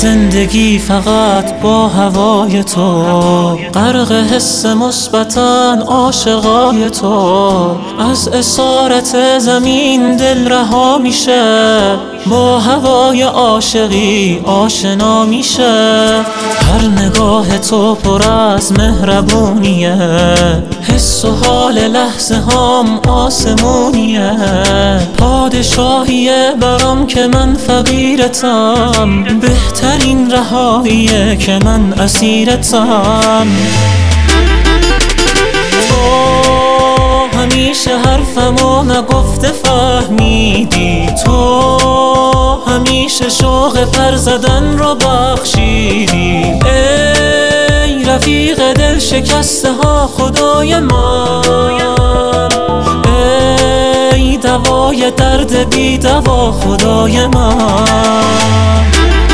زندگی فقط با هوای تو، غرق حس مثبتن عاشقای تو. از اسارت زمین دل رها میشه، با هوای عاشقی آشنا میشه. هر نگاه تو پر از مهربونیه، حس و حال لحظه هم آسمونیه. پادشاهیه برام که من فقیرتم، بهترین رهاییه که من اسیرتم. تو همیشه حرفمو نگفته فهمیدی، تو همیشه شوق پر زدن رو بخشیدی. ای رفیق دل شکسته ها خدای من، ای دوای درد بی دوا خدای من.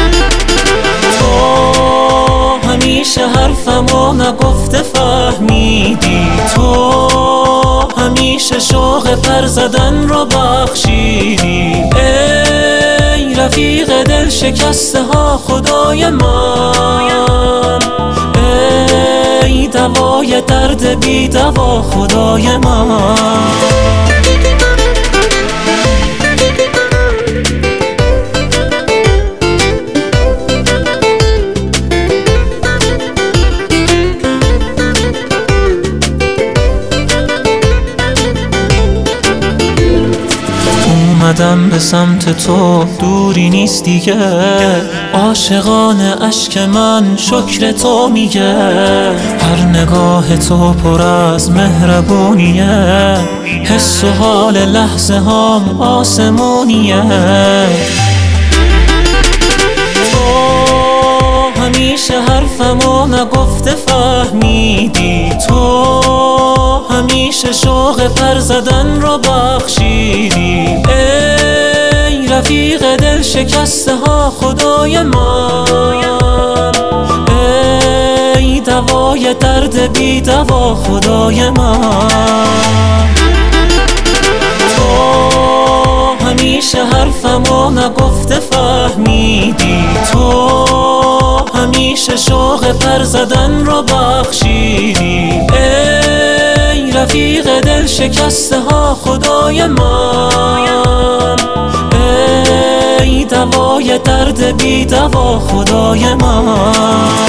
تو همیشه حرفمو نگفته فهمیدی، تو همیشه شوق پر زدن رو بخشیدی. ای رفیق دل شکسته ها خدای من، ای دوای درد بی دوا خدای من. اومدم به سمت تو، دوری نیست دیگه. عاشقانه اشک من شکر تو میگه. هر نگاه تو پر از مهربونیه، حس و حال لحظه هم آسمونیه. تو همیشه حرفمو نگفته فهمیدی، تو همیشه شوق پر زدن رو بخشیدی. ای رفیق دل شکسته ها خدای من، ای دوای درد بی دوا خدای من. تو همیشه حرفمو نگفته فهمیدی، تو همیشه شوق پر زدن رو بخشیدی. ای رفیق دل شکسته ها خدای من، ای دوای درد بی دوا خدای من.